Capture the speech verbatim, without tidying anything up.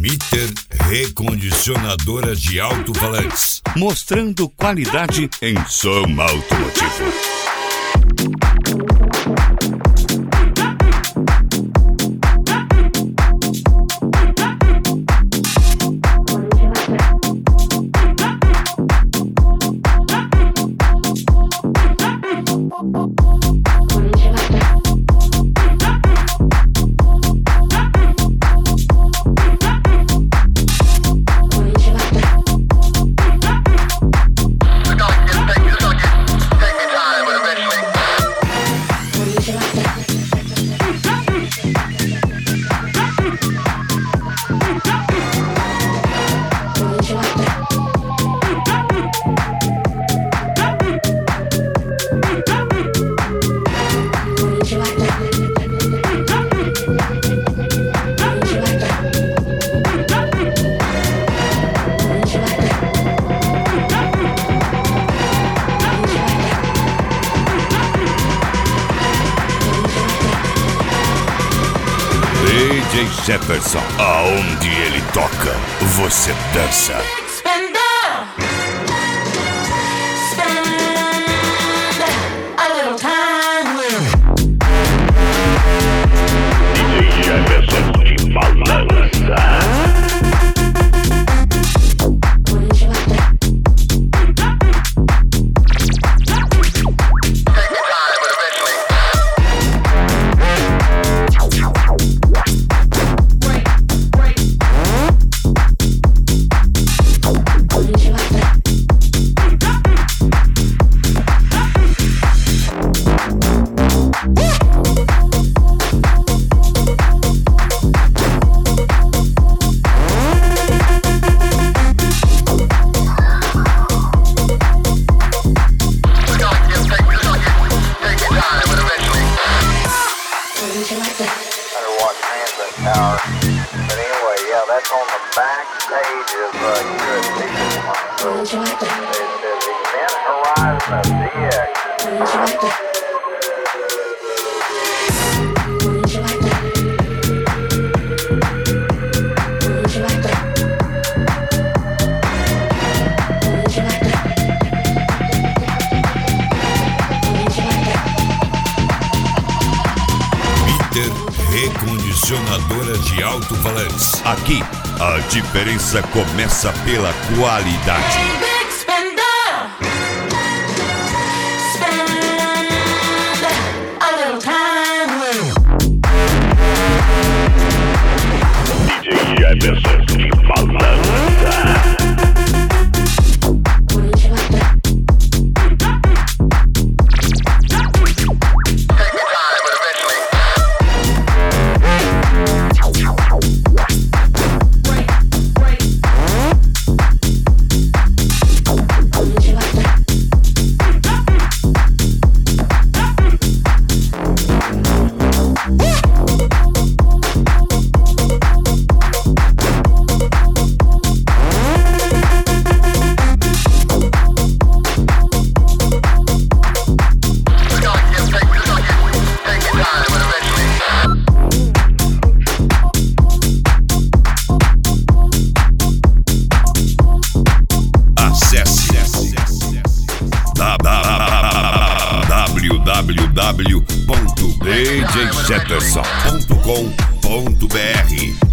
Mitter Recondicionadora de Alto-Falantes, mostrando qualidade em som automotivo. D J Jefferson, aonde ele toca, você dança. D J Jefferson de balança. Tower. But anyway, yeah, that's on the back page of uh, Jurisdiction. So it says Event Horizon of D X. Recondicionadora de Alto-Falantes. Aqui, a diferença começa pela qualidade. D J Jefferson de balança. w w w ponto d j jefferson ponto com ponto b r